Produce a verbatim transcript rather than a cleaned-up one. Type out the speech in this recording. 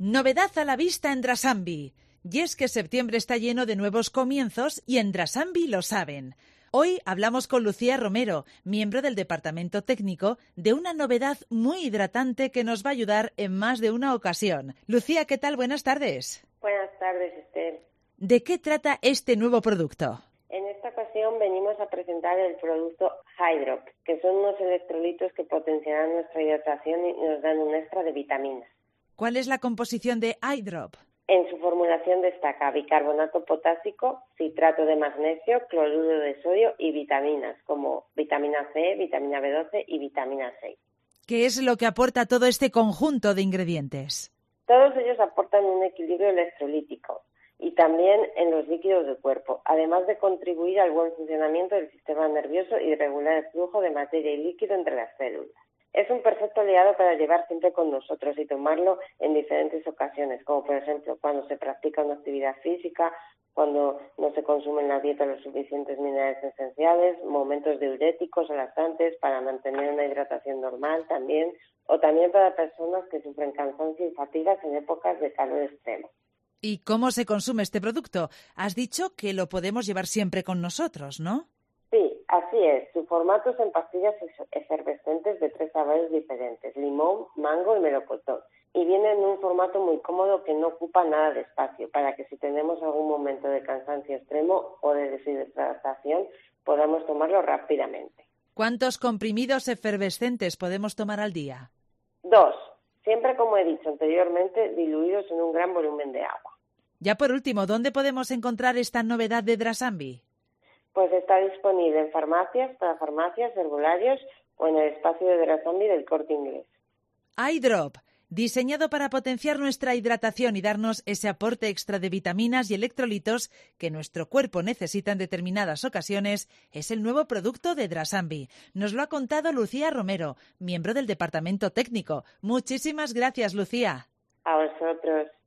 Novedad a la vista en Drasambi. Y es que septiembre está lleno de nuevos comienzos y en Drasambi lo saben. Hoy hablamos con Lucía Romero, miembro del Departamento Técnico, de una novedad muy hidratante que nos va a ayudar en más de una ocasión. Lucía, ¿qué tal? Buenas tardes. Buenas tardes, Esther. ¿De qué trata este nuevo producto? En esta ocasión venimos a presentar el producto Hydrop, que son unos electrolitos que potenciarán nuestra hidratación y nos dan un extra de vitaminas. ¿Cuál es la composición de Hydrop? En su formulación destaca bicarbonato potásico, citrato de magnesio, cloruro de sodio y vitaminas como vitamina C, vitamina B doce y vitamina seis. ¿Qué es lo que aporta todo este conjunto de ingredientes? Todos ellos aportan un equilibrio electrolítico y también en los líquidos del cuerpo, además de contribuir al buen funcionamiento del sistema nervioso y regular el flujo de materia y líquido entre las células. Es un perfecto aliado para llevar siempre con nosotros y tomarlo en diferentes ocasiones, como por ejemplo cuando se practica una actividad física, cuando no se consumen en la dieta los suficientes minerales esenciales, momentos diuréticos o laxantes para mantener una hidratación normal también, o también para personas que sufren cansancio y fatigas en épocas de calor extremo. ¿Y cómo se consume este producto? Has dicho que lo podemos llevar siempre con nosotros, ¿no? Sí, así es. Su formato es en pastillas efervescentes de tres sabores diferentes, limón, mango y melocotón. Y viene en un formato muy cómodo que no ocupa nada de espacio, para que si tenemos algún momento de cansancio extremo o de deshidratación, podamos tomarlo rápidamente. ¿Cuántos comprimidos efervescentes podemos tomar al día? Dos. Siempre, como he dicho anteriormente, diluidos en un gran volumen de agua. Ya por último, ¿dónde podemos encontrar esta novedad de Drasambi? Pues está disponible en farmacias, para farmacias, herbolarios o en el espacio de Drasambi del Corte Inglés. Hydrop, diseñado para potenciar nuestra hidratación y darnos ese aporte extra de vitaminas y electrolitos que nuestro cuerpo necesita en determinadas ocasiones, es el nuevo producto de Drasambi. Nos lo ha contado Lucía Romero, miembro del Departamento Técnico. Muchísimas gracias, Lucía. A vosotros.